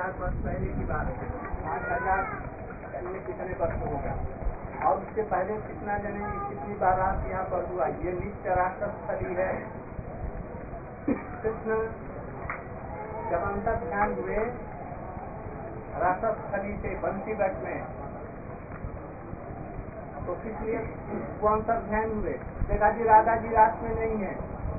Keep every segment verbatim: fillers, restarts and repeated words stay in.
हजार वर्ष पहले की बात है। पाँच हजार कितने वर्ष हो गया, और उससे पहले कितना जने कितनी बारात यहाँ पर हुआ। ये नित्य राष्ट्रस्थली है। कृष्ण जब अंतर ध्यान हुए राष्ट्रस्थली से बंसी बट में, तो किस लिए वो अंतर ध्यान हुए? देखा जी राधा जी रात में नहीं है,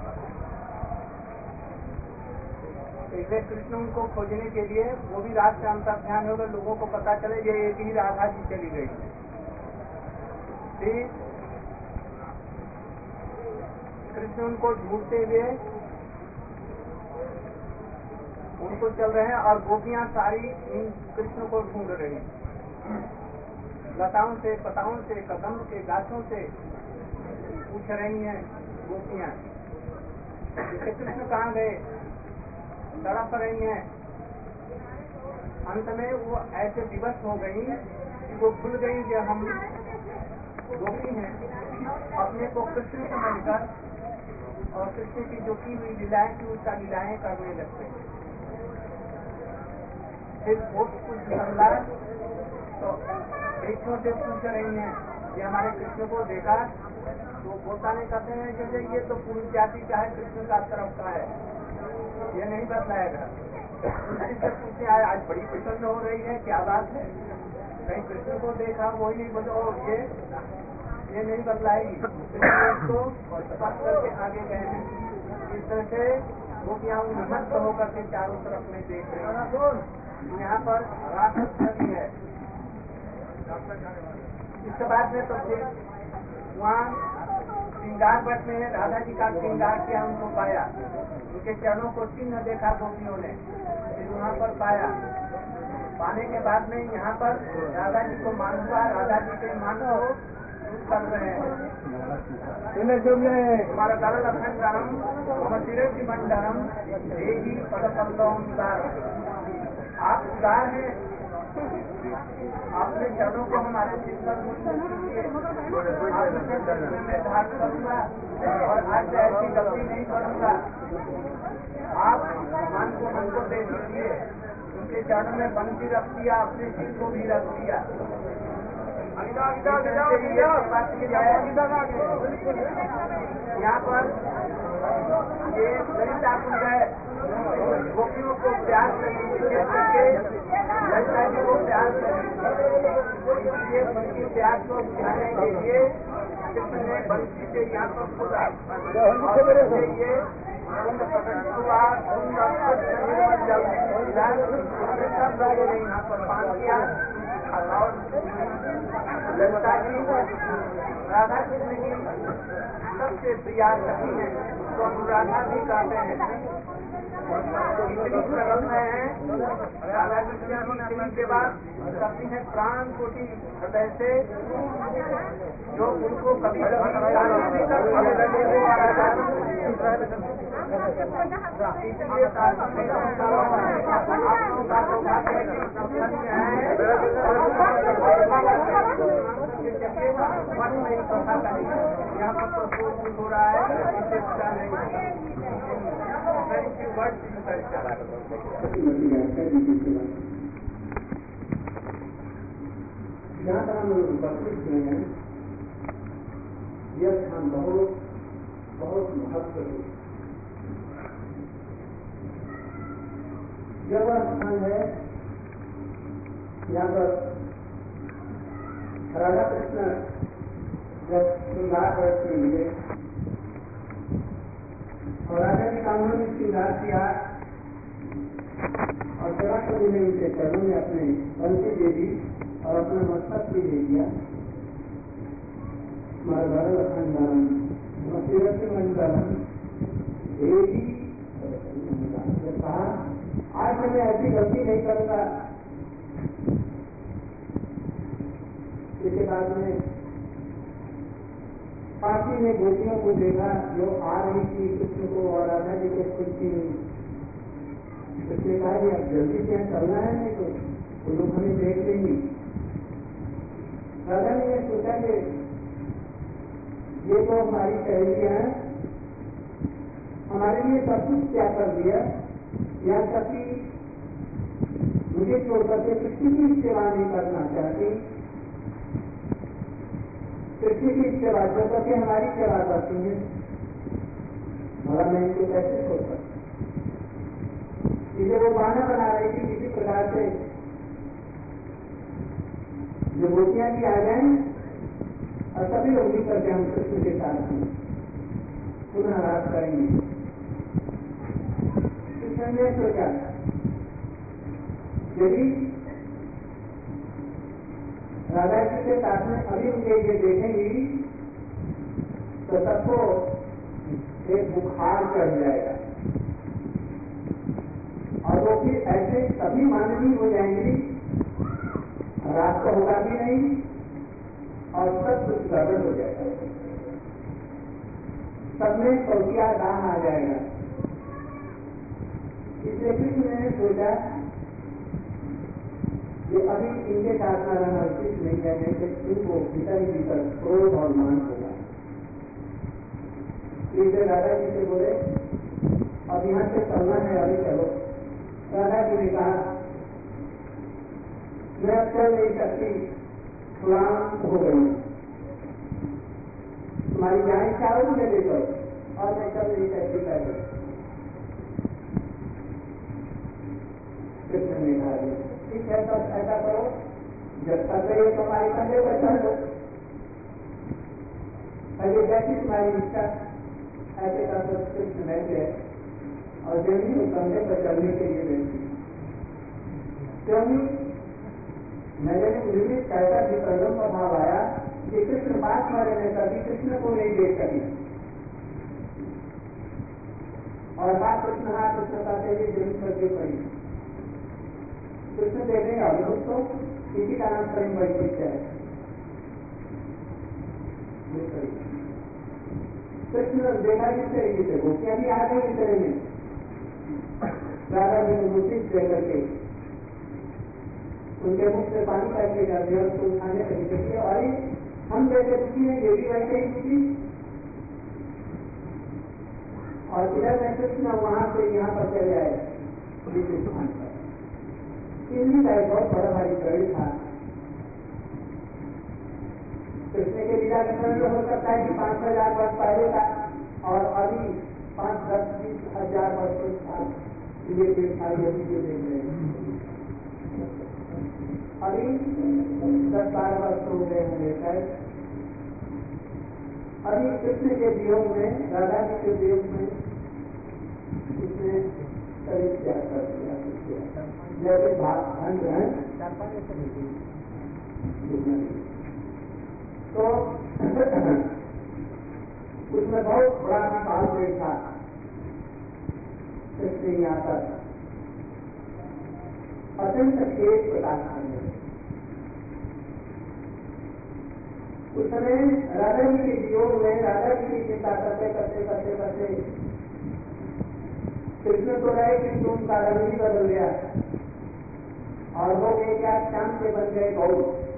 इसलिए कृष्ण उनको खोजने के लिए वो भी रात में अंतर ध्यान होगा, लोगों को पता चले ये एक ही राधा जी चली गई। ठीक, कृष्ण उनको ढूंढते हुए उनको चल रहे हैं, और गोपियां सारी इन कृष्ण को ढूंढ रही, लताओं से, पताओं से, कदम के गाछों से पूछ रही हैं गोपियां कि कृष्ण कहाँ गए, तड़प रही हैं। अंत में वो ऐसे विवश हो गई कि वो भूल गई कि हम गोपी हैं, अपने को कृष्ण समझकर और कृष्ण की जो की हुई लीलाएं थी उसका लीलाएं करने लगते। फिर वो कुछ संला तो वृक्षों से पूछ रही हैं कि हमारे कृष्ण को देखा, तो गोता ने कहते हैं जैसे ये तो पूरी जाति का है, कृष्ण का तरफ का है, ये नहीं बतलाएगा। से पूछे आए आज बड़ी प्रसन्न हो रही है, क्या बात है, कहीं कृष्ण को देखा, वही नहीं बोलो ये ये नहीं बतलाएगी। तो और तपास करके आगे गए हैं। इस तरह से वो क्या उन्मत्त होकर के चारों तरफ में देख रहे हैं। यहाँ पर राष्ट्रस्थली है। इसके बाद में तो फिर वहाँ श्रृंगार भट्ट में राधा जी का श्रृंगार किया, उनको पाया, उनके चरणों को चिन्ह देखा गोपियों ने, फिर वहाँ पर पाया। पाने के बाद में यहाँ पर राधा जी को मान हुआ, राधा जी के मान को कर रहे हैं। हमारा गरल अखंडम मसिरज मंडलम देही पदपल्लवम उदार। आप उदार हैं, आपने चरणों को हमारे सिर पर मैं धारण करूंगा और आज ऐसी गलती नहीं करूंगा। आप मन को मन को दे दीजिए। उनके चरणों में बंसी रख दिया, अपने सिर को भी रख दिया। यहाँ पर ये ललिता कुंज है, गोपियों को प्यार करके ललिता जी को प्यार इसलिए उनकी प्यार को बुझाने के लिए कृष्ण ने बंसी से यहाँ पर खुदा ये कुंड प्रकट हुआ। सब लोगों ने यहाँ पर पान किया और ललिता जी राधा कृष्ण की सबसे प्रिया सखी है, तो अनुराधा भी कहते हैं। इतनी प्रगत है राधा कृष्ण की के बाद करती है प्राण कोटि हृदय से, जो उनको कभी इसलिए यहाँ पर तो शोध हो रहा है, इससे पता नहीं यहाँ पर हम उपस्थित हुए हैं, यह स्थान बहुत बहुत महत्व है। यह वह स्थान है यहाँ पर राधा कृष्ण जब श्रृंगार करते में मिले और राजा जी का उन्होंने श्रृंगार किया और जरा कभी ने उनके चरणों में अपने बंसी दे दी और अपना मस्तक भी दे दिया। मरगरल खंडन मसिरज मंडलम देवी कहा, आज मैं ऐसी गलती नहीं करूंगा। इसके बाद में पार्टी ने गोपियों को देखा जो आ रही थी कृष्ण को और राधा जी को खुशी हुई। उसने कहा कि अब जल्दी से चलना है, नहीं तो वो लोग हमें देख लेंगे। राधा ने यह सोचा कि ये तो हमारी सहेलियां हैं, हमारे लिए सब कुछ त्याग कर दिया, यहाँ तक कि मुझे छोड़ करके कृष्ण की सेवा नहीं करना चाहती, कृष्ण की सेवा जो करके हमारी सेवा करती है, मगर मैं इनको कैसे छोड़ सकती? इसे वो बहाना बना रही थी किसी प्रकार से जो गोपियां भी आ जाए और सभी लोग भी करके हम कृष्ण के साथ पुनः रात करेंगे। कृष्ण ने सोचा यदि राधा जी के साथ में अभी उनके ये देखेंगी तो सबको एक बुखार चढ़ जाएगा और वो फिर ऐसे सभी मानवीय हो जाएंगी, रात को होगा भी नहीं और सब कुछ गड़बड़ हो जाएगा, सब में कौशिया दाह आ जाएगा। इसलिए कृष्ण ने सोचा कि अभी इनके साथ में रहना उचित नहीं है, नहीं तो इनको भीतर ही भीतर क्रोध और मान होगा। इसलिए राधा जी से बोले अब यहाँ से चलना है, अभी चलो। राधा जी ने कहा मैं अब चल नहीं सकती, क्लांत हो गई, तुम्हारी जहाँ इच्छा हो मुझे दे दो और मैं चल नहीं सकती कर। कृष्ण ने कहा ठीक है, तब ऐसा करो, जब तक रही हो तुम्हारी कंधे पर चढ़ दो, पहले जैसी तुम्हारी इच्छा ऐसे कर दो। कृष्ण बैठे और जल्दी उस कंधे पर चढ़ने के लिए बैठी, क्योंकि मैंने मुझे भी कैसा भी प्रगम का भाव आया कि कृष्ण पास में रहने कभी कृष्ण को नहीं देख सकी और बात कृष्ण हाँ कृष्ण का चाहिए जमीन पर गिर पड़ी। कृष्ण देखेंगे अभी तो इसी का नाम प्रेम वैशिष्ट है। कृष्ण देखा जिस तरीके से गोपियां भी आ गई इस तरह में, राधा जी को मूर्ति दे करके उनके मुख से पानी पैके कर दिया, उसको उठाने लगी देखिए और हम जैसे दुखी हैं ये भी वैसे ही दुखी। और इधर में कृष्ण वहां से यहाँ पर चले आए स्थान पर। इन्हीं का एक बहुत बड़ा भारी पेड़ था। कृष्ण के लीला का समय हो सकता है कि पांच हजार वर्ष पहले का और अभी पांच दस बीस हजार वर्ष था ये पेड़ था, यदि जो देख रहे हैं अभी दस बारह वर्ष हो गए होंगे शायद। अभी कृष्ण के वियोग में, राधा जी के वियोग में उसने करीब त्याग कर दिया, जैसे भाग धन ग्रहण तो उसमें बहुत बड़ा विकास देखा। कृष्ण यहाँ पर अत्यंत खेत प्रकाश करने उस समय राधा जी के वियोग में, राधा जी की चिंता करते करते करते करते कृष्ण तो रहे कि उनका रंग ही बदल गया और वो एक क्या शाम से बन गए गौ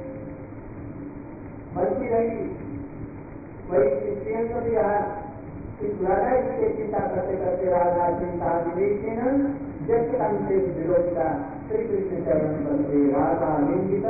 बनती रही। वही स्त्रियों को भी रहा इस राधा जी की चिंता करते करते राधा चिंता विवेचन जब से विरोधिता श्री कृष्ण चरण बनते राधा लिंगित।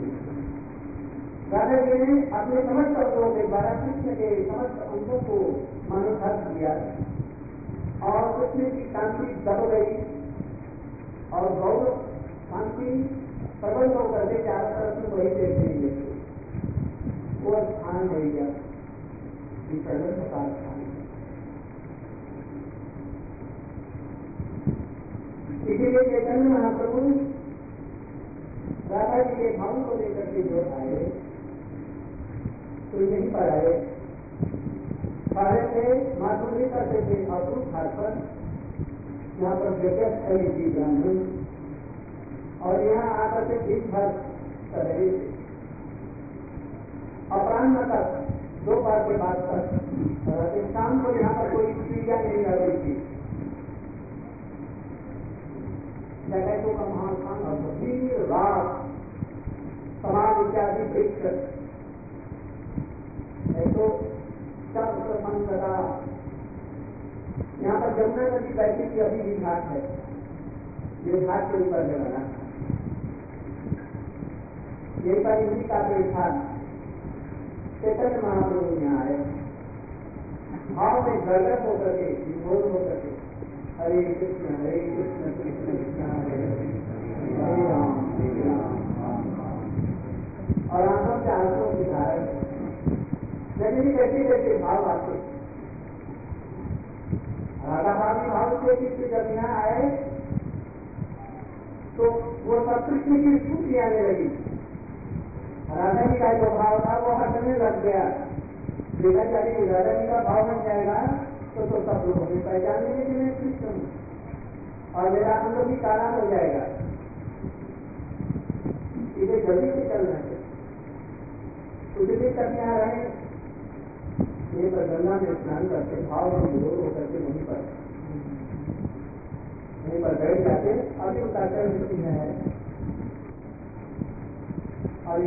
राधा जी ने अपने समस्त अंगों के द्वारा कृष्ण के समस्त अंगों को मनोधर किया और कृष्ण की शांति दब गई और गौर शांति प्रबल होकर के चारों तरफ में वही देखने लगे। वो स्थान हो गया प्रबल का स्थान। इसीलिए चैतन्य महाप्रभु राधा जी के भावों को लेकर के जो आए तो यहीं पर आए, सारे थे माधुरी करते थे अपूर्व घाट पर, यहाँ पर जगत है जी ब्राह्मण और यहाँ आकर के दिन भर कर रहे थे। अपराह्न तक दो बार के बाद तक शाम को यहाँ पर कोई क्रिया नहीं रह रही थी। जगतों का महास्थान और दिन रात समाज इत्यादि वृक्ष तो सब प्रसन्नता। यहाँ पर जमुना नदी बहती थी, अभी भी घाट है, ये घाट के ऊपर में बना यही पर इन्हीं का पेड़ था। चैतन्य महाप्रभु यहाँ आए, भाव में गलत होकर के, विभोर होकर के, हरे कृष्ण हरे कृष्ण कृष्ण कृष्ण हरे हरे राम हरे राम, और आंखों से आंसू दिखाए, लेकिन कैसे कैसे भाव आते। राधा भावी भाव से जब यहाँ आए तो वो सब कृष्ण की स्फूर्ति आने लगी। राधा जी का जो भाव था वो हटने लग गया। देखा जाए कि राधा जी का भाव बन जाएगा तो तो सब लोग हमें पहचान लेंगे कि मैं कृष्ण हूँ और मेरा अंग भी काला हो जाएगा। इसे जल्दी से चलना है, कुछ भी तक यहाँ रहे, ये पर गंगा में स्नान करते, भाव में विरोध होकर के वहीं पर वहीं पर बैठ जाते। अभी उनका चरण है और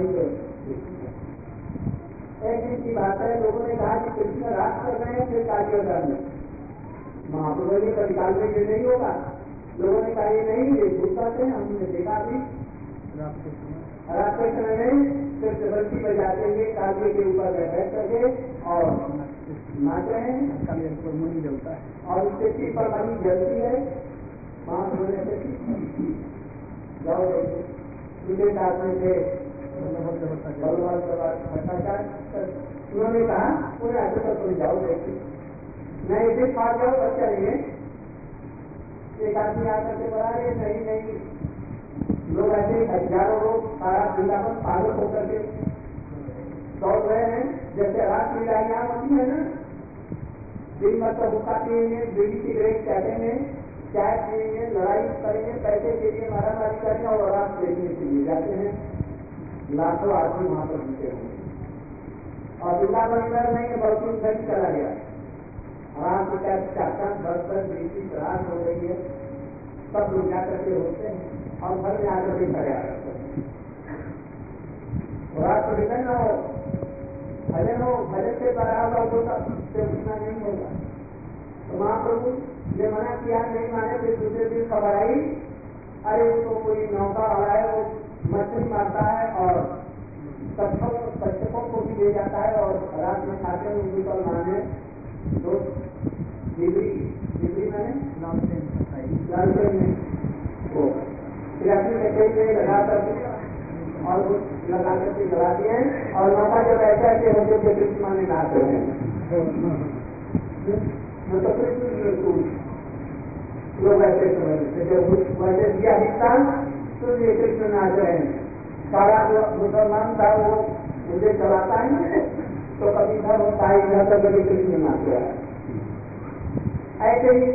एक दिन की बात है, लोगों ने कहा कि कृष्ण रात कर रहे हैं फिर कालियोदर में महाप्रभु जी का निकाल में ये नहीं होगा। लोगों ने कहा ये नहीं, ये भूत करते हैं, हमने देखा अभी रात के समय में फिर बंसी बजाते हुए कालिए के ऊपर बैठ करके और नाच रहे हैं, कालिए पर मुनि जलता है और उसके सिर पर मनी जलती है। महाप्रभु ने जाओ उनके साथ में थे उन्होंने कहा पूरे आगे पर तुम जाओ देखिए, नहीं इसे खा जाओ बच चलेंगे। एक आदमी आकर के बोला ये नहीं नहीं, लोग ऐसे हजारों लोग सारा वृंदावन पागल होकर के दौड़ रहे हैं, जैसे रात लीलाइयां होती है ना, दिन भर तो भूखा पिएंगे, बीड़ी सिगरेट चाटेंगे, चाय पिएंगे, लड़ाई करेंगे, पैसे के लिए मारा मारी करेंगे और रात देखने के लिए जाते हैं। लाखों आदमी वहां पर जीते होंगे और वृंदावन इधर नहीं, बहुत दिन घर चला गया। रात की क्या चाचा घर पर बीती रात हो रही है, सब लोग जाकर के होते हैं और घर में आकर के खड़े आ करते हैं। रात को भजन न हो, भजन हो, भजन से बराबर हो तो उससे उठना नहीं होगा। तो महाप्रभु ने मना किया, नहीं माने। फिर दूसरे दिन खबर आई, अरे उसको कोई नौका वाला है, वो मछली मारता है और कच्छपों को भी ले जाता है और रात में खाते हैं उनकी पर माने दो डिग्री डिग्री मैंने लालटेन में वो प्लास्टिक के लगा करके और वो लगा करके जला दिए और नौका जब ऐसे ऐसे होते थे कृष्ण माने नहाते हैं तो कृष्ण लोग ऐसे समझते जब वैसे दिया हिस्सा तो ये कृष्ण नाच रहे हैं। सारा जो मुसलमान था वो मुझे चलाता है तो कभी इधर होता है, इधर तो कभी कृष्ण नाच रहा है। ऐसे ही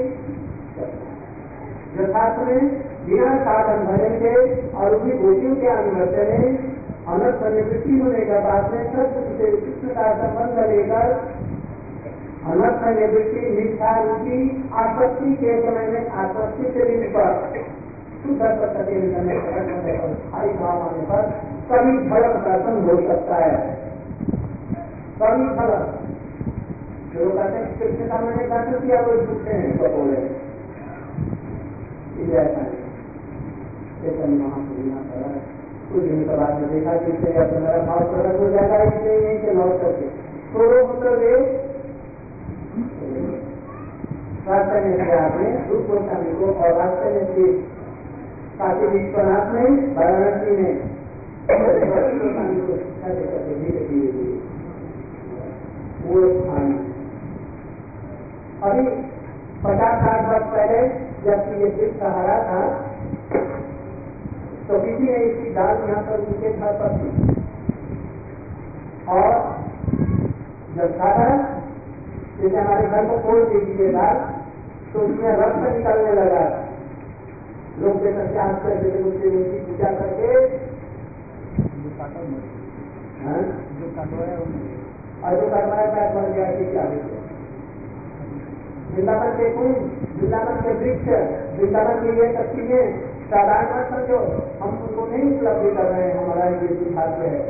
यथार्थ में बिना साधन भजन के और उनकी गोटियों के अनुवर्तन में अनर्थ निवृत्ति होने के बाद में सब से कृष्ण का संबंध लेकर अनर्थ निवृत्ति मिथ्या रूपी आसक्ति के समय में आसक्ति से भी पर शुद्ध स्थायी भाव आने पर कभी फल दर्शन हो सकता है। कभी फल जो कहते हैं कृष्ण का मैंने दर्शन किया वो झूठे हैं तो बोले ऐसा नहीं। चैतन्य महाप्रभु कुछ दिन के बाद में देखा कि मेरा भाव प्रकट हो जाएगा, इसलिए यहीं से लौट करके थोड़ो मतलब रास्ते में से आपने दुख गोस्वामी को और रास्ते में से काशी विश्वनाथ में वाराणसी में गोस्वामी को शिक्षा देकर धीरे धीरे धीरे वो स्थान अभी पचास साठ वर्ष पहले जबकि ये देश सहारा था तो किसी ने इसकी दाल यहाँ पर उनके घर पर थी और जब खाना जैसे हमारे घर को खोल दीजिए दाल तो उसमें रक्त निकलने लगा। लोग जैसे चांद करके उनकी उनकी पूजा करके जो कटवाया और जो कटवाया पैर बन गया कि क्या वृंदावन के कुंज, वृंदावन के वृक्ष, वृंदावन की ये सब चीजें साधारण मत समझो, हम उनको नहीं उपलब्धि कर रहे हैं, हमारा ये दुर्भाग्य है।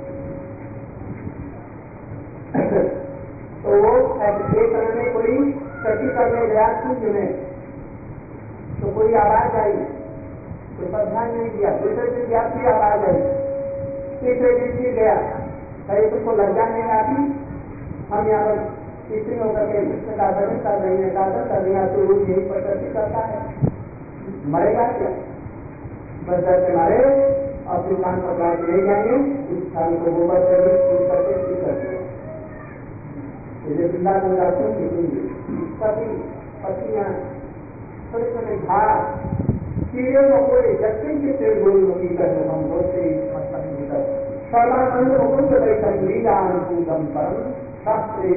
तो वो ऐसे समय में कोई सती करने गया कुंज में तो कोई आवाज आई तो पर ध्यान नहीं दिया, दूसरे दिन गया फिर आवाज आई तीसरे दिन फिर गया, अरे तुमको लज्जा नहीं आती, हम यहाँ पर तीसरी होकर के कृष्ण का दर्शन कर रही है, साधन कर रही है, तो रोज यही प्रकृति करता है, मरेगा क्या? बस डर के मारे और फिर कान पकड़ा के ले जाएंगे, उस स्थान को गोबर करके फूल करके ठीक कर दिया। ये वृंदा को दर्शन देखेंगे, पति पत्नियां छोटे छोटे घास कीड़े मकोड़े जैसे के पेड़ गोल नदी करने हम बोलते मतलब भीतर सर्वानंद मुकुंद बैठन लीला अनुकूलम परम शास्त्रे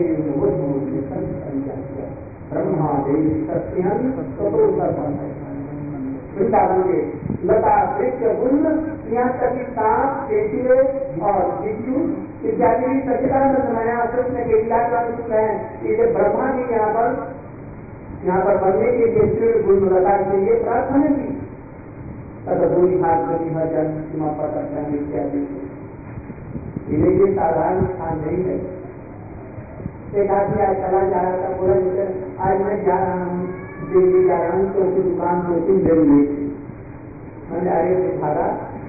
ब्रह्मा देवी सत्यन ततो सर्वम वृंदावन के लता वृक्ष गुण यहाँ तक सांप केचुए और बिच्छू इत्यादि सच्चिदानंद माया कृष्ण के लीला का अनुकूल है। इसे ब्रह्मा जी यहाँ पर यहाँ पर बनने के लिए पेड़ गुण लता के लिए प्रार्थना की तदूरी हाथ गति हर जन सीमा पर इत्यादि। ये साधारण स्थान नहीं है। एक आदमी आज चला जा रहा था, बोला जैसे आज मैं जा रहा हूँ दिल्ली जा रहा हूँ तो उसकी दुकान दो तीन दिन ली। मैंने अरे दिखागा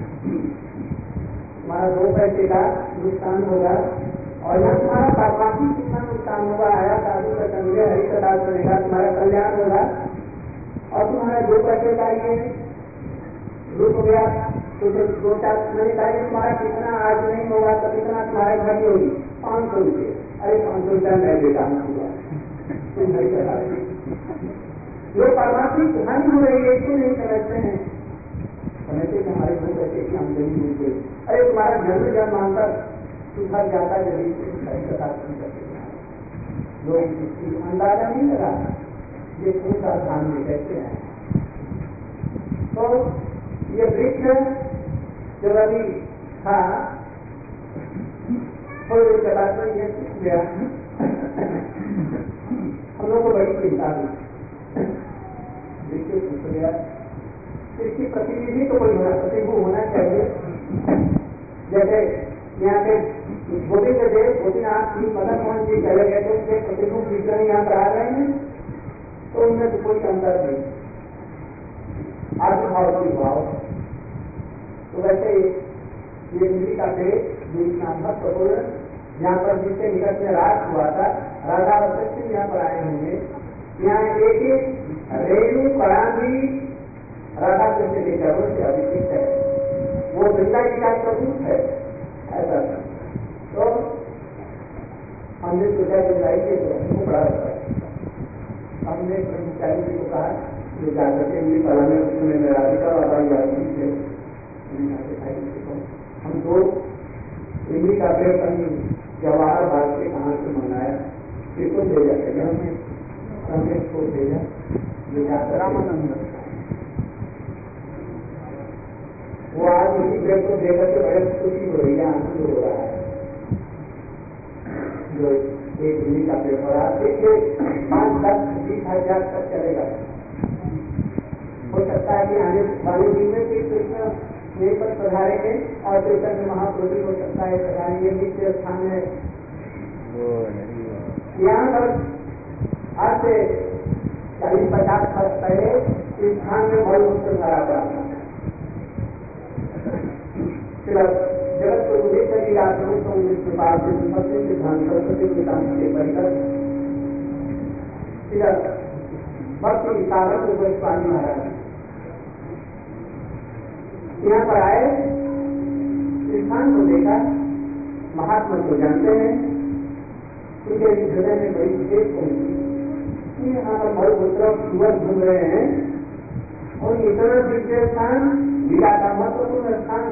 हमारा दो पैसे का नुकसान होगा और यहाँ तुम्हारा बाकी कितना नुकसान होगा, आया साधु का संजय हरि का दास बनेगा, तुम्हारा कल्याण होगा और तुम्हारा दो पैसे का ये रुक गया तो दो चार मैंने कहा तुम्हारा कितना आज नहीं होगा तो कितना तुम्हारे घर की होगी, पाँच सौ रुपये। अरे पाँच सौ रुपया मैं देता हूँ तुम नहीं करा रहे, जो परमात्मिक हानि हो रही है इसको नहीं समझते हैं, समझते कि हमारे घर पैसे की आमदनी मिल गई। अरे तुम्हारा जन्म जब मानकर सुधर जाता जल्दी लोग इसकी अंदाजा नहीं लगा ये कौन सा ध्यान में कैसे है। तो ये वृक्ष जब अभी था थोड़ी देर के बाद में ये सूख गया, हम लोग को बड़ी चिंता हुई, वृक्ष सूख गया, इसकी प्रतिनिधि तो कोई होना प्रतिभू होना चाहिए। जैसे यहाँ पे गोविंद देव गोपीनाथ जी मदन मोहन जी चले गए तो उनके प्रतिभू विग्रह यहाँ पर आ रहे हैं तो उनमें तो कोई अंतर नहीं, आत्मभाव की भाव। तो वैसे ये दिल्ली का पेड़ भक्तपूर्ण यहाँ पर जिसके निकट में रात हुआ था, राधा वसंत यहाँ पर आए होंगे, यहाँ एक एक रेणु कड़ा भी राधा कृष्ण के चरणों से अभिषिक्त है, वो वृंदा जी का स्वरूप है ऐसा। तो हमने सोचा कि जाइए तो हमको बड़ा लगता है, हमने ब्रह्मचारी जी को कहा जो जाकर के लिए कला में उसमें मेरा राधिका बाबा यात्री थे, हम दो इमली का पेड़ कहीं जवाहर बाग से कहाँ से मंगाया, इसको भेजा था हमने रमेश को भेजा जो जाकर रामानंद, वो आज उसी पेड़ को देखकर के बड़े खुशी हो रही है, आनंद हो रहा है जो एक इमली का पेड़ और आज देखिए पाँच दस बीस हजार तक चलेगा। हो सकता है कि आने वाले दिन में भी कृष्ण यहीं पर पधारेंगे और चैतन्य महाप्रभु हो सकता है पधारेंगे। नित्य स्थान है यहाँ पर आज से चालीस पचास वर्ष पहले इस स्थान में बहुत मुश्किल भरा पड़ा था। जगत को उदेश लीला सिद्धांत सरस्वती के काम से परिकर भक्ति साधक स्वामी महाराज यहाँ पर आए, स्थान को देखा, महात्मा को जानते हैं, उनके हृदय में बड़ी विशेष पहुंची। यहाँ पर बहुत उत्तरव युवक घूम रहे हैं और इतना दिव्य स्थान लीला का महत्वपूर्ण स्थान,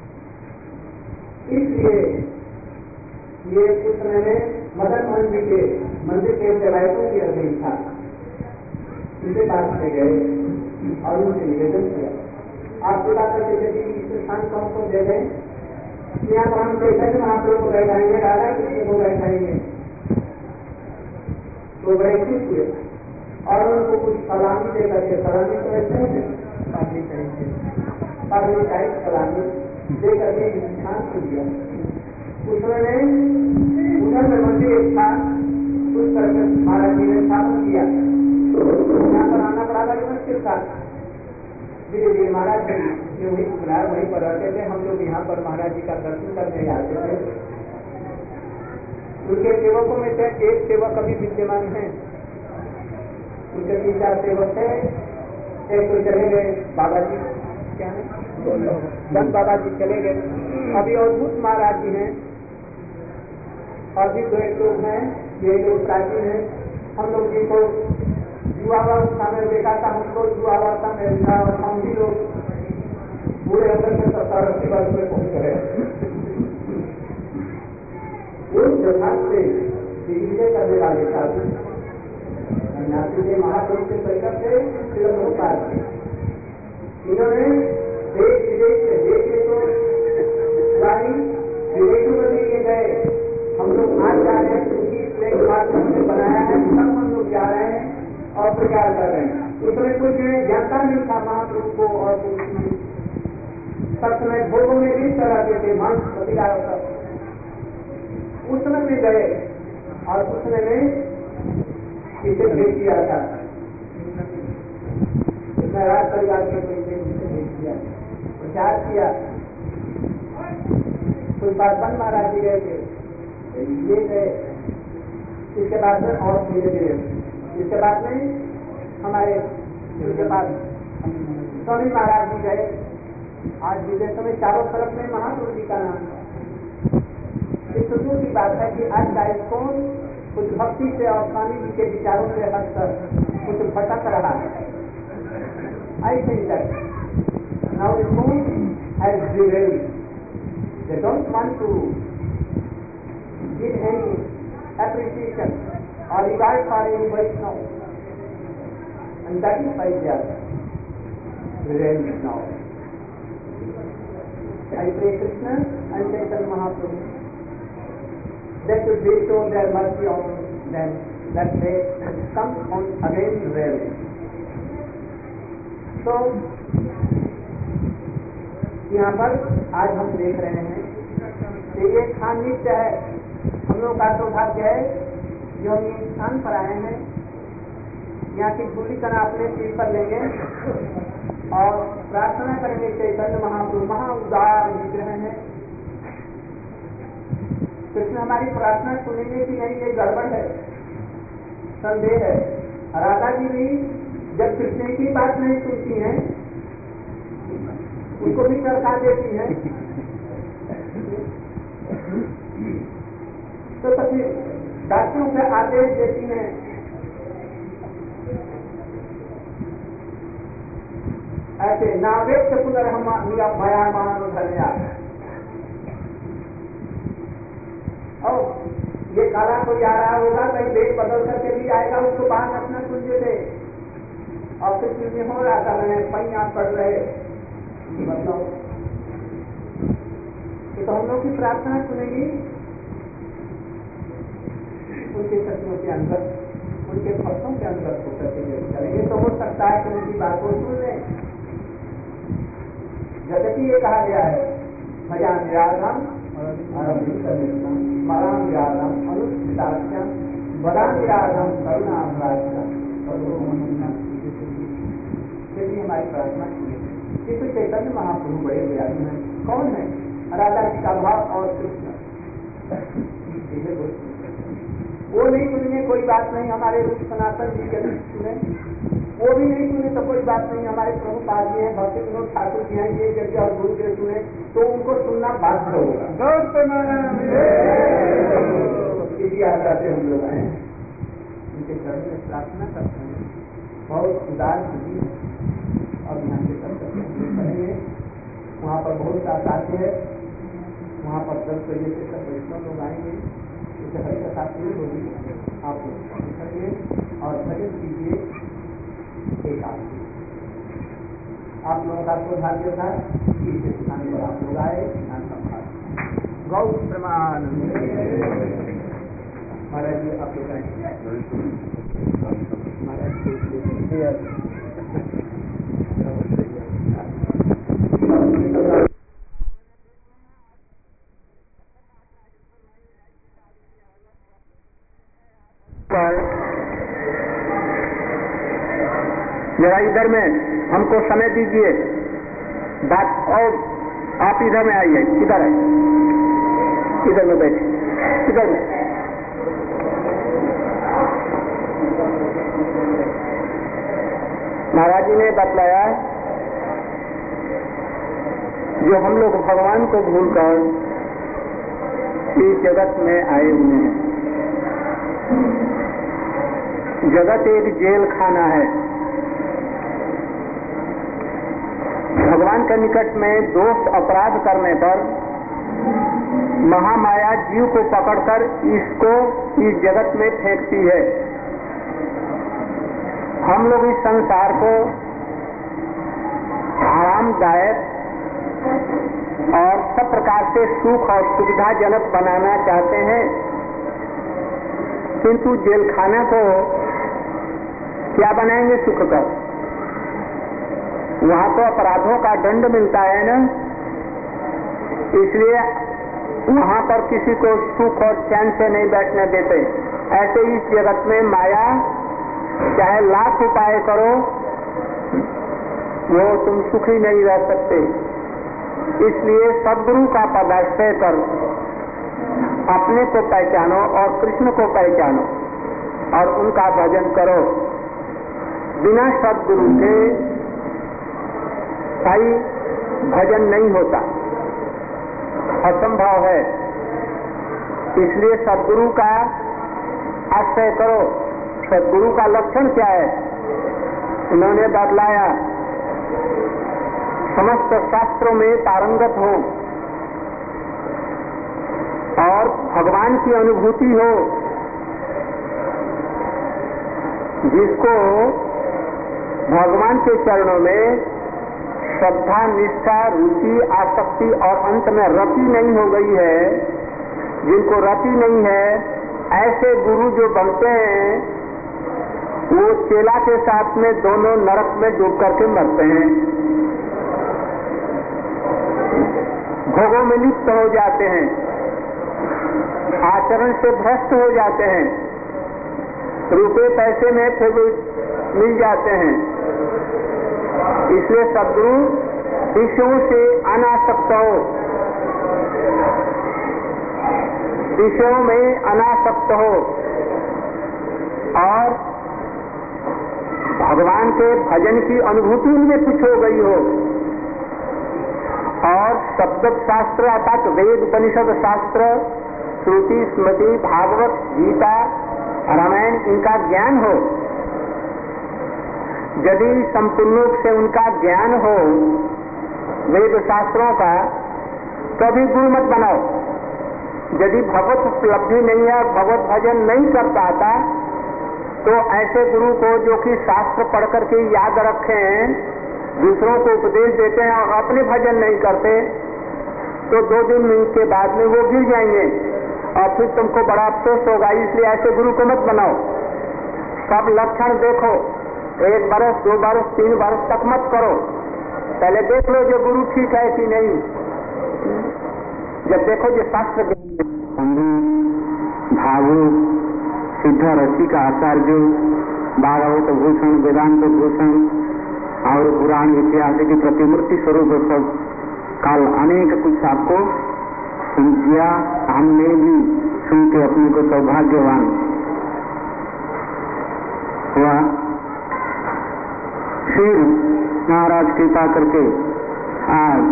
इसलिए ये उस समय में मदन मोहन जी के मंदिर के सेवायकों की अधीन था। उनके पास से गए और उनसे निवेदन किया आप खुदा करके यदि इस स्थान को हमको दे दें, यहाँ पर हम चैतन्य महाप्रभु को बैठाएंगे, राधा कृष्ण को बैठाएंगे, तो बड़े खुश हुए और उनको कुछ सलामी दे करके, सलामी तो ऐसे ही पार्टी करेंगे, पार्टी टाइप सलामी दे करके इस स्थान को दिया। उसने उधर में मंदिर था, उस पर महाराज जी ने स्थापन किया, यहाँ पर आना बड़ा बड़ी मुश्किल था। धीरे धीरे महाराज जी ये वही बुलाया वहीं पर रहते थे। हम लोग यहाँ पर महाराज जी का दर्शन करने आते थे। उनके सेवकों में से एक सेवक अभी विद्यमान है, उनके तीन चार सेवक थे। एक तो चले गए बाबा जी, क्या है दस बाबा जी चले गए। अभी अद्भुत महाराज जी हैं और भी दो एक लोग हैं, ये लोग प्राचीन हैं। हम लोग जिनको युवावस्था में देखा था, हमको युवावस्था में था और हम भी लोग पूरे अंदर में सत्तर अस्सी वर्ष में पहुंच गए। उस जगह से विजय करने वाले साधु नाथी महाप्रभु के परिकर से श्रीलंकार इन्होंने देश विदेश से देश में तो पुरानी विदेशों में भी ये गए। हम लोग आज जा रहे हैं, उनकी प्लेट बात हमने बनाया है, सब हम लोग जा रहे हैं और प्रचार कर रहे हैं। उसमें कुछ जानता नहीं था महाप्रभु को और सब समय भोगों में भी चलाते थे, मांस प्रतिकार होता। उस समय में गए और उस समय में इसे भेज दिया था, राज परिवार के पैसे उसे भेज दिया, प्रचार किया। कुछ बात बन महाराज जी गए थे, ये गए। इसके बाद में और धीरे धीरे इसके बाद में हमारे इसके बाद स्वामी महाराज जी गए। आज विदेशों में चारों तरफ में महाप्रभु जी का नाम है। इस सुख की बात है कि आज का कौन कुछ भक्ति से और स्वामी जी के विचारों से हटकर कुछ भटक रहा है। I think that now it has devolved, they don't want to give any appreciation or regard for any Vaishnava, and that is why they are revealed now. I pray Krishna and Chaitanya Mahaprabhu that should bestow their mercy on them, that they come on again really. तो यहाँ पर आज हम देख रहे हैं कि ये स्थान नित्य है। हम लोग का सौभाग्य है जो हम ये स्थान पर आए हैं। यहाँ की धूली कण अपने सिर पर लेंगे और प्रार्थना करेंगे चैतन्य महाप्रभु महा उदार विग्रह है। कृष्ण हमारी प्रार्थना सुनेंगे कि नहीं, ये गड़बड़ है, संदेह है। राधा जी भी जब कृष्ण की बात नहीं सुनती हैं, उनको भी सरका देती हैं। तो फिर दासियों से आदेश देती हैं, ऐसे नावेक्ष पुनर्हम भयामान धन्या। और ये काला कोई आ रहा होगा, कहीं वेद बदल करके भी आएगा, उसको बाहर रखना सुनिए थे और फिर चीजें हो रहा कर रहे हैं, पई आप पढ़ रहे मतलब तो हम लोग की प्रार्थना सुनेगी उनके शक्तियों के अंदर, उनके भक्तों के अंदर होकर के चलेंगे तो हो सकता है कि उनकी बात को सुन लें। जबकि ये कहा गया है भयान निराधम मराम निराधम अनुष्ठिताख्यम बड़ा निराधम करुणा यदि हमारी प्रार्थना की तो चैतन्य महाप्रभु बड़े दयालु हैं। कौन है? राधा जी का भाव और कृष्ण। वो नहीं सुनेंगे कोई बात नहीं, हमारे रूप सनातन जी के सुने, वो भी नहीं सुने तो कोई बात नहीं, हमारे प्रमुख आदमी हैं भक्ति विनोद ठाकुर जी हैं, ये जब और गुरु के सुने तो उनको सुनना बाध्य होगा। इसी आशा से हम लोग आए उनके चरण में प्रार्थना करते हैं। बहुत उदार स्थिति है। अब यहाँ से सब करेंगे, वहाँ पर बहुत साथ आते हैं, वहाँ पर दस बजे से सब वैष्णव लोग आएंगे, उसे हरी कथा शुरू होगी। आप लोग करिए और भजन कीजिए। एक आप आप लोगों का सौभाग्य था कि इस स्थान पर आप लोग आए, स्थान संभाल गौ प्रमाण महाराज जी आप लोग महाराज जरा इधर में हमको समय दीजिए बात, और आप इधर में आइए, इधर आइए, इधर में बैठिए, इधर में। महाराज जी ने बतलाया जो हम लोग भगवान को भूलकर इस जगत में आए हुए हैं। जगत एक जेल खाना है। भगवान के निकट में दोष अपराध करने पर महामाया जीव को पकड़कर इसको इस जगत में फेंकती है। हम लोग इस संसार को आरामदायक और सब प्रकार से सुख और सुविधाजनक बनाना चाहते हैं, किंतु जेलखाना को क्या बनाएंगे सुख का? वहां तो अपराधों का दंड मिलता है ना, इसलिए वहां पर किसी को सुख और चैन से नहीं बैठने देते। ऐसे इस जगत में माया चाहे लाख उपाय करो वो तुम सुखी नहीं रह सकते। इसलिए सद्गुरु का पदाश्रय कर अपने को पहचानो और कृष्ण को पहचानो और उनका भजन करो। बिना सद्गुरु के भाई भजन नहीं होता, असंभव है। इसलिए सद्गुरु का आश्रय करो। सद्गुरु का लक्षण क्या है उन्होंने बतलाया, समस्त शास्त्रों में पारंगत हो और भगवान की अनुभूति हो। जिसको भगवान के चरणों में श्रद्धा, निष्ठा, रुचि, आसक्ति और अंत में रति नहीं हो गई है, जिनको रति नहीं है, ऐसे गुरु जो बनते हैं वो चेला के साथ में दोनों नरक में डूब करके मरते हैं, भोगों में लिप्त हो जाते हैं, आचरण से भ्रष्ट हो जाते हैं, रुपए पैसे में फिर मिल जाते हैं। इसलिए सद्गुरु विषयों से अनासक्त हो, विषयों में अनासक्त हो और भगवान के भजन की अनुभूति उनमें कुछ हो गई हो और शब्द शास्त्र अर्थात वेद, उपनिषद शास्त्र, श्रुति, स्मृति, भागवत, गीता, रामायण इनका ज्ञान हो। यदि संपूर्ण रूप से उनका ज्ञान हो वेद शास्त्रों का, कभी गुरु मत बनाओ। यदि भगवत उपलब्धि नहीं है, भगवत भजन नहीं कर पाता, तो ऐसे गुरु को जो कि शास्त्र पढ़ करके याद रखे हैं, दूसरों को उपदेश देते हैं और अपने भजन नहीं करते, तो दो दिन के बाद में वो गिर जाएंगे और फिर तुमको बड़ा अफसोस होगा। इसलिए ऐसे गुरु को मत बनाओ। सब लक्षण देखो, एक बरस, दो बरस, तीन बरस तक मत करो, पहले देख लो जो गुरु ठीक है कि नहीं। जब देखो जो शास्त्र भावु सिद्ध रसिका आचार्य, भागवत भूषण, वेदांत भूषण और पुराण इतिहास की प्रतिमूर्ति स्वरूप सब काल अनेक कुछ आपको सुन किया, हमने भी सुन के अपने को सौभाग्यवान हुआ। फिर महाराज कृपा करके आज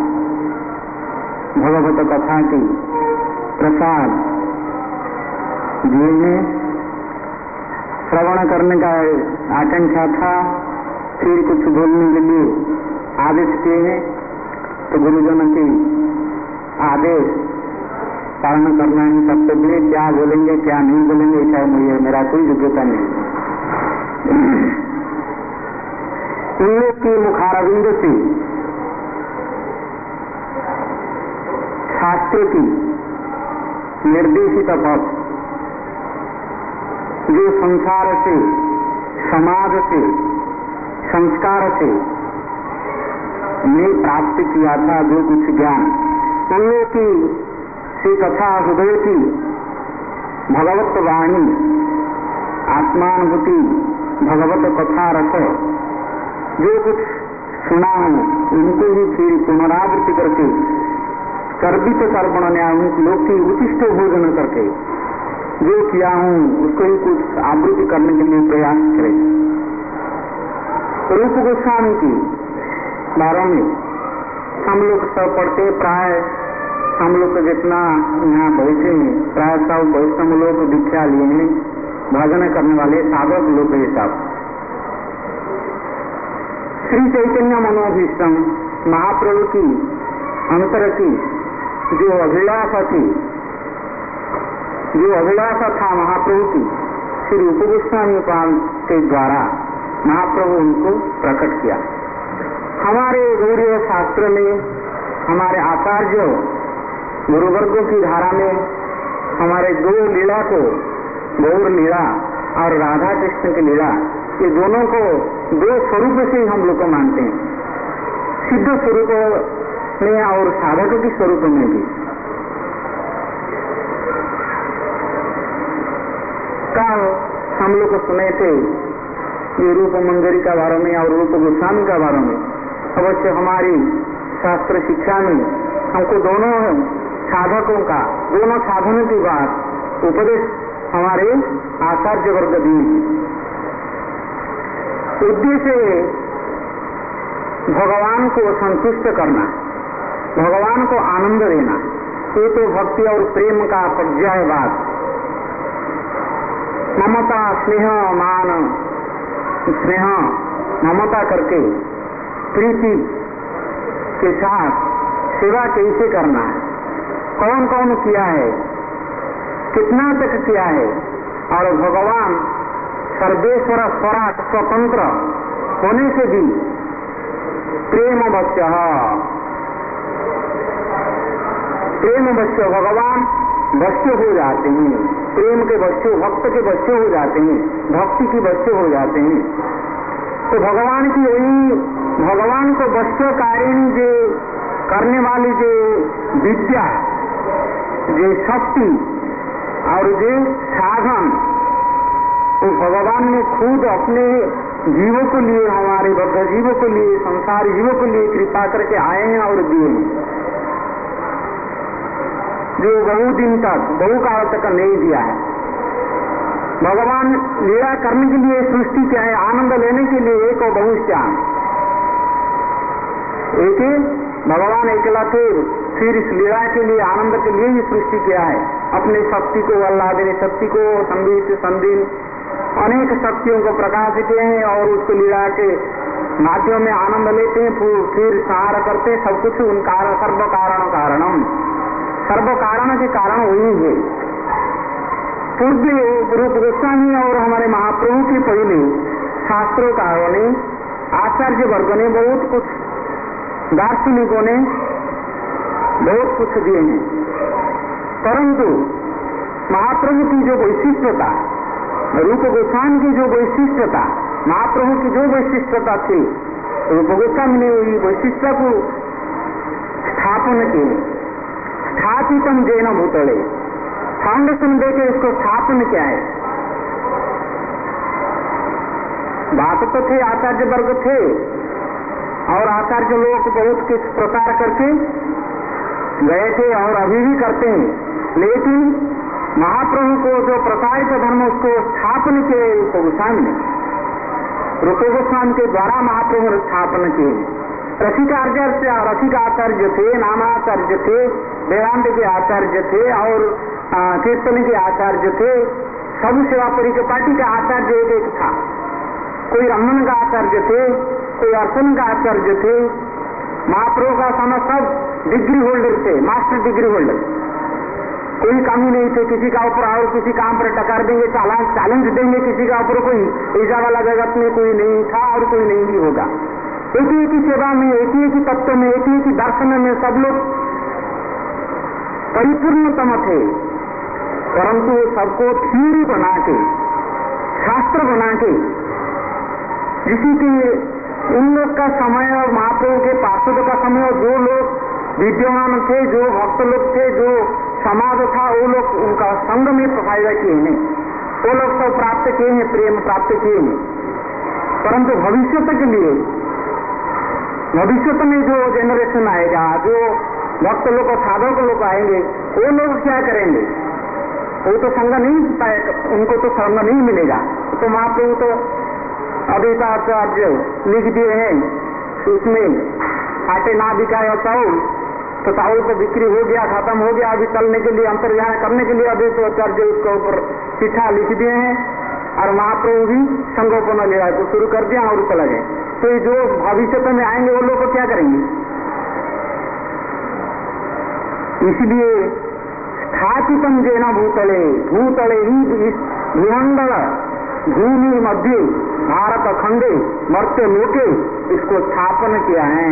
भगवत कथा की प्रसाद दिए में श्रवण करने का आकांक्षा था, फिर कुछ बोलने के लिए आदेश किए हैं, तो गुरुजनों की आदेश पालन करना है सबसे लिए। क्या बोलेंगे क्या नहीं बोलेंगे इसका मुझे मेरा कोई योग्यता नहीं। उन लोग की मुखारविंद से शास्त्र की निर्देशित पथ जो संसार से, समाज से, संस्कार से मैं प्राप्त किया था जो कुछ ज्ञान, उन लोग की श्री कथा हृदय की भगवत वाणी, आत्मानुभूति, भगवत कथा रस जो कुछ सुना हूं उनको ही फिर पुनरावृत्ति करके कर्बित तर्पण न्याय लोग की उचिष्ट भोजन करके जो किया हूं उसको ही कुछ आवृत्ति करने के लिए प्रयास करें। रूप गोस्वामी की बारों में हम लोग सब पढ़ते, प्राय हम लोग को जितना यहाँ बैठे हैं प्राय सब वैष्णव लोग दीक्षा लिए हैं, भजन करने वाले साधक लोग ये सब। श्री चैतन्य मनोभीष्टम महाप्रभु की अंतर की जो अभिलाषा थी, जो अभिलाषा था महाप्रभु की, श्री रूप गोस्वामी के द्वारा महाप्रभु उनको प्रकट किया। हमारे गौड़ीय शास्त्र में हमारे आचार्य गुरुवर्गों की धारा में हमारे दो लीला को, गौर लीला और राधा कृष्ण की लीला, ये दोनों को दो स्वरूप से हम लोग को मानते हैं, सिद्ध स्वरूप में और साधक के स्वरूप में भी। कल हम लोग को सुने थे ये रूप मंजरी का बारे में और रूप गोस्वामी का बारे में। अवश्य हमारी शास्त्र शिक्षा में हमको दोनों साधकों का, दोनों साधनों की बात उपदेश हमारे आचार्य वर्ग दिए। उद्देश्य भगवान को संतुष्ट करना, भगवान को आनंद देना, ये तो भक्ति और प्रेम का पर्यायवाद। ममता स्नेह मान स्नेह ममता करके प्रीति के साथ सेवा कैसे करना है, कौन कौन किया है, कितना तक किया है, और भगवान सर्वेश्वर स्वराट स्वतंत्र होने से भी प्रेम वश्य प्रेम वश्य भगवान वश्य हो जाते हैं, प्रेम के वश्य, भक्त के वश्य हो जाते हैं, भक्ति की वश्य हो जाते हैं। तो भगवान की वही भगवान को वश्यकारिणी जो करने वाली जो विद्या, जो शक्ति और जो साधन, तो भगवान ने खुद अपने जीवों को लिए, हमारे बद्ध जीवों को लिए, संसार जीवों को लिए कृपा करके आए हैं और दिए हैं, जो बहु दिन तक, बहु काल तक नहीं दिया है। भगवान लीला करने के लिए सृष्टि क्या है, आनंद लेने के लिए एक और बहुश्याम, एक ही भगवान अकेला थे, फिर इस लीला के लिए, आनंद के लिए ही सृष्टि किया है। अपने शक्ति को, अल्लाह शक्ति को, संदीप संदीन अनेक शक्तियों को प्रकाश किए हैं और उसको लीला के माध्यम में आनंद लेते हैं, फिर सहारा करते हैं। सब कुछ उनका सर्व कारण कारणम, सर्व कारण के कारण वही है। पूर्व रूप गोस्वामी और हमारे महाप्रभु के पहले शास्त्रोकारों ने, आचार्य वर्ग ने बहुत कुछ, दार्शनिकों ने बहुत कुछ दिए हैं, परंतु महाप्रभु की जो वैशिष्टता, रूप गोस्वामी की जो वैशिष्टता, महाप्रभु की जो वैशिष्टता थी, रूप गोस्वामी ने वही वैशिष्टता को स्थापन की। स्थापितम जैन भूतले, फाउंडेशन देके इसको स्थापन किया है। बात तो थे, आचार्य वर्ग थे और आचार्य लोग बहुत कुछ प्रचार करके गए थे और अभी भी करते हैं, लेकिन महाप्रभु को जो प्रसारित धर्म उसको स्थापन किए रूप गोस्वामी ने, रूप गोस्वामी के द्वारा महाप्रभु ने स्थापन किए। रसिकाचार्य से रसिक आचार्य थे, नामाचार्य थे, वेदांत के आचार्य थे और कीर्तन के आचार्य थे। सब सेवा परिपाटी का आचार्य एक एक था। कोई रमन का आचार्य थे, कोई अर्चन का आचार्य थे। महाप्रभु का समय सब डिग्री होल्डर थे, मास्टर डिग्री होल्डर। कोई कमी नहीं थे, किसी का ऊपर और किसी काम पर टकार देंगे, चैलेंज देंगे किसी का ऊपर, कोई ऐसा वाला जगत में कोई नहीं था और कोई नहीं भी होगा। एक ही की सेवा में, एक ही की तत्व में, एक ही की दर्शन में सब लोग परिपूर्णतम थे, परंतु सबको थ्योरी बना के, शास्त्र बना के, जिसी के उन लोग का समय और महाप्रभु के पार्षदों का समय और जो लोग विद्यमान थे, जो भक्त लोग थे, जो समाज था, वो लोग उनका संग में फायदा किए हैं, वो लोग सब प्राप्त किए हैं, प्रेम प्राप्त किए हैं। परंतु भविष्य के लिए भविष्य में जो जनरेशन आएगा, जो भक्त लोग और साधक लोग आएंगे, वो लोग क्या करेंगे? वो तो संग नहीं पाएगा, उनको तो संग नहीं मिलेगा। तो महाप्रभु तो अद्वैताचार्य लिख दिए हैं, उसमें आटे ना बिकाया चाउल, तो चावल को बिक्री हो गया, खत्म हो गया। अभी चलने के लिए, अंतर्ध्यान करने के लिए अद्वैताचार्य उसके ऊपर चिट्ठा लिख दिए हैं, और महाप्रभु भी संगोपन ले रहा है, तो शुरू कर दिया और चला गए। तो जो भविष्य में आएंगे वो लोग क्या करेंगे? इसलिए स्थापितम जेन भूतले भूतले ही भूमंडल भूमि मध्य भारत खंडे मर्त्य लोके इसको स्थापन किया है।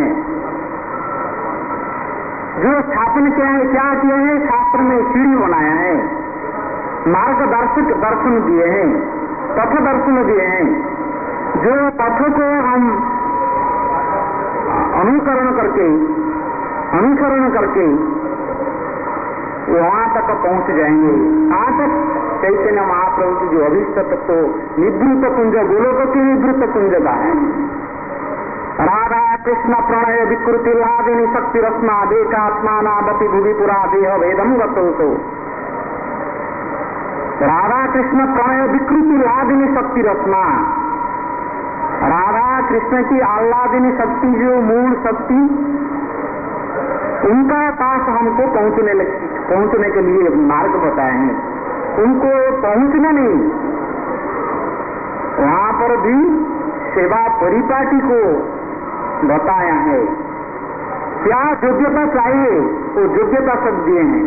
जो स्थापन किया है, क्या किया है? शास्त्र में सीढ़ी बनाया है, मार्गदर्शक दर्शन दिए हैं, पथ दर्शन दिए हैं। जो पथ को हम अनुकरण करके अनुसरण करके वहां तक पहुंच जाएंगे। कहां तक? चैतन्य महाप्रभु की जो अभीष्ट तत्व निवृत्त कुंज, गोलोक की निवृत्त कुंज का है। राधा कृष्ण प्रणय विकृति लादिनी शक्ति रत्ना देकात्मानादपि भुवि पुरा देह भेदम गतो। राधा कृष्ण प्रणय विकृति लादिनी शक्ति रत्ना, राधा कृष्ण की आह्लादिनी शक्ति, जो मूल शक्ति, उनका पास हमको पहुंचने लग, पहुंचने के लिए मार्ग बताए हैं। उनको पहुंचना नहीं, वहां पर भी सेवा परिपाटी को बताया है। क्या योग्यता चाहिए, वो योग्यता सब दिए हैं।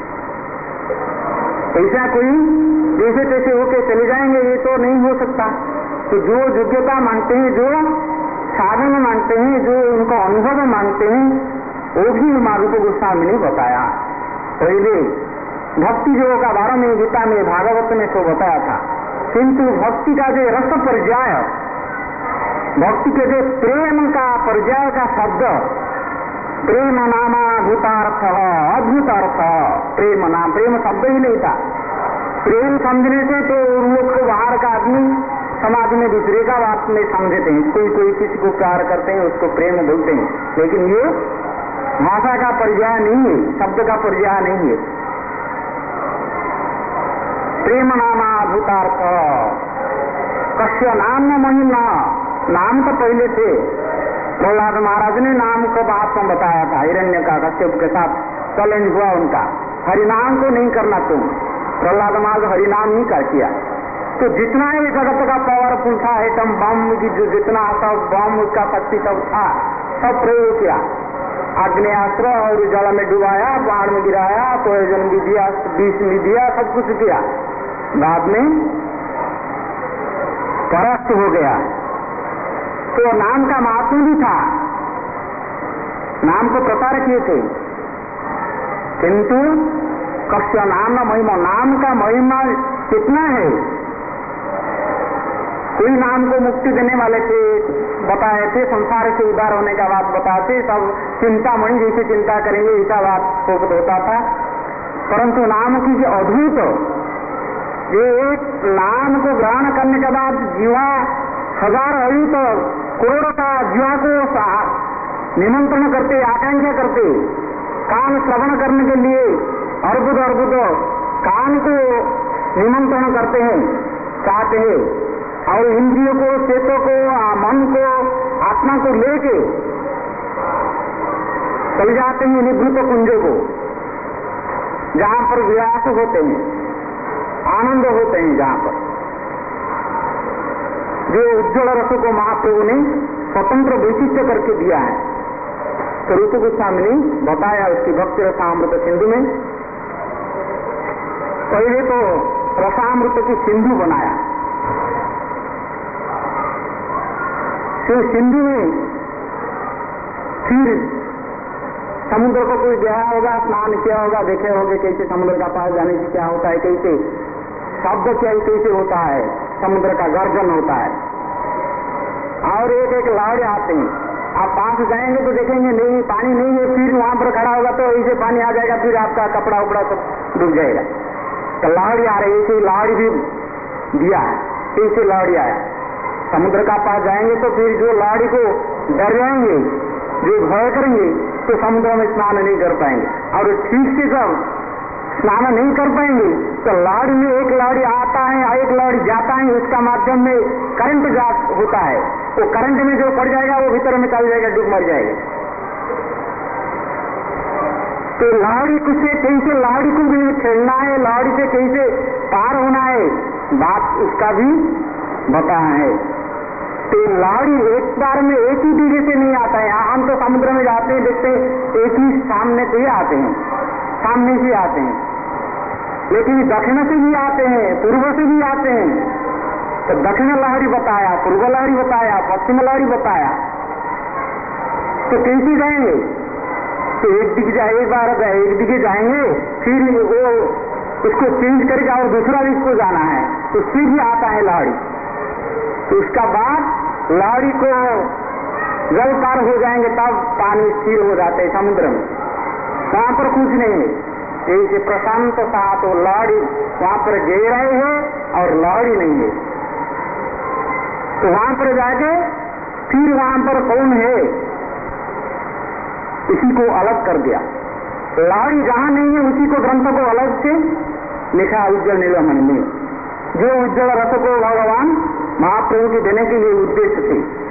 ऐसा कोई जैसे तैसे होके चले जाएंगे, ये तो नहीं हो सकता। तो जो योग्यता मांगते हैं, जो साधन मांगते हैं, जो उनका अनुभव मांगते हैं, वो भी रूप गोस्वामी ने बताया। पहले भक्ति जो का बारह में गीता में भागवत में तो बताया था, किंतु भक्ति का जो रस पर्याय, भक्ति के जो प्रेम का पर्याय का शब्द, प्रेम नामा भूतार्थ अद्भुत अर्थ, प्रेम नाम, प्रेम शब्द ही नहीं था। प्रेम समझने से तो उन लोग को बाहर का आदमी समाज में दूसरे का बात में समझते हैं। कोई कोई किसी को प्यार करते हैं, उसको प्रेम बोलते हैं, लेकिन ये भाषा का पर्याय नहीं है, शब्द का पर्याय नहीं है। प्रेम नामा भूतार्थ, कश्य नाम न महिमा, नाम तो पहले थे। प्रहलाद महाराज ने नाम को बात में बताया था, हिरण्य का कश्यप के साथ चैलेंज हुआ उनका, हरिनाम को नहीं करना तुम। प्रहलाद महाराज हरिनाम ही कर किया। तो जितना ये जगत का पावरफुल था, एटम बम की जो जितना सब बम उसका शक्ति सब था, सब प्रयोग किया। आग्नेयास्त्र और जल में डुबाया, बाढ़ में गिराया, पॉइजन भी दिया, विष भी दिया, सब कुछ किया। बाद में परास्त हो गया। तो नाम का महात्म भी था, नाम को प्रचार किए थे, किंतु कश्य नाम महिमा, नाम का महिमा कितना है। कोई नाम को मुक्ति देने वाले थे, बताए थे, संसार से उदार होने का बात बताते, सब चिंतामणि जैसे चिंता करेंगे ऐसा बात फोकट होता था। परंतु नाम की जो अद्भुत, ये एक नाम को ग्रहण करने के बाद जीवा हजार अयुत करोड़ का जीवा को निमंत्रण करते, आकांक्षा करते, कान श्रवण करने के लिए अर्बुद अर्बुद कान को निमंत्रण करते हैं, चाहते हैं, और इंद्रियों को, चेतों को, मन को, आत्मा को लेके चले जाते हैं निवृत्त कुंजों को, जहां पर विलास होते हैं, आनंद होते हैं, जहां पर जो उज्ज्वल रस को महाप्रभु ने स्वतंत्र वैशिष्ट करके दिया है। तो रूप गोस्वामी ने बताया उसकी भक्ति रसामृत सिंधु में। पहले तो रसामृत की सिंधु बनाया, फिर सिंधु में फिर समुद्र को कोई गया होगा, स्नान किया होगा, देखे होंगे कैसे समुद्र का पास जाने से क्या होता है, कैसे शब्द क्या कैसे होता है, समुद्र का गर्जन होता है। और एक एक लावड़े आते हैं, आप पास जाएंगे तो देखेंगे नहीं पानी नहीं है, फिर वहां पर खड़ा होगा तो ऐसे पानी आ जाएगा, फिर आपका कपड़ा उपड़ा सब डूब जाएगा। तो लावड़ी आ रही, ऐसे लावड़ी भी दिया है, ऐसे लावड़ी आया। समुद्र का पास जाएंगे तो फिर जो लावड़ी को डर जाएंगे जो भय करेंगे तो समुद्र में स्नान नहीं कर पाएंगे, और ठीक से जब स्नान नहीं कर पाएंगे तो लाड़ी में एक लाड़ी आता है, एक लाड़ी जाता है, उसका माध्यम में करंट जा होता है, वो करंट में जो पड़ जाएगा वो भीतर में चल जाएगा, डूब मर जाएगा। तो लाड़ी से कैसे लाड़ी को भी खेलना है, लाड़ी से कैसे पार होना है, बात उसका भी बताया है। तो लाड़ी एक बार में एक ही दिशा से नहीं आता है। हम तो समुद्र में जाते हैं, देखते हैं एक ही सामने से ही आते हैं, सामने से आते हैं, लेकिन दक्षिण से भी आते हैं, पूर्व से भी आते हैं। तो दक्षिण लहरी बताया, पूर्व लहरी बताया, पश्चिम लहरी बताया, तो कैसे जाएंगे? तो एक दिखे जाए, एक बार एक दिखे जाएंगे, फिर वो उसको चेंज करके और दूसरा भी इसको जाना है, तो फिर भी आता है लाड़ी। तो उसका बाद लाड़ी को जल पार हो जाएंगे तब पानी स्थिर हो जाते हैं समुद्र में, वहां पर कुछ नहीं है। ऐसे प्रशांत सा तो लाड़ी वहां पर गिर रहे हैं और लाड़ी नहीं है, तो वहां पर जाके फिर वहां पर कौन है इसी को अलग कर दिया। लाड़ी जहां नहीं है उसी को ग्रंथ को अलग से लिखा उज्जवल नीलमणि में, जो उज्जवल रथ को भगवान महाप्रभु के देने के लिए उद्देश्य थे।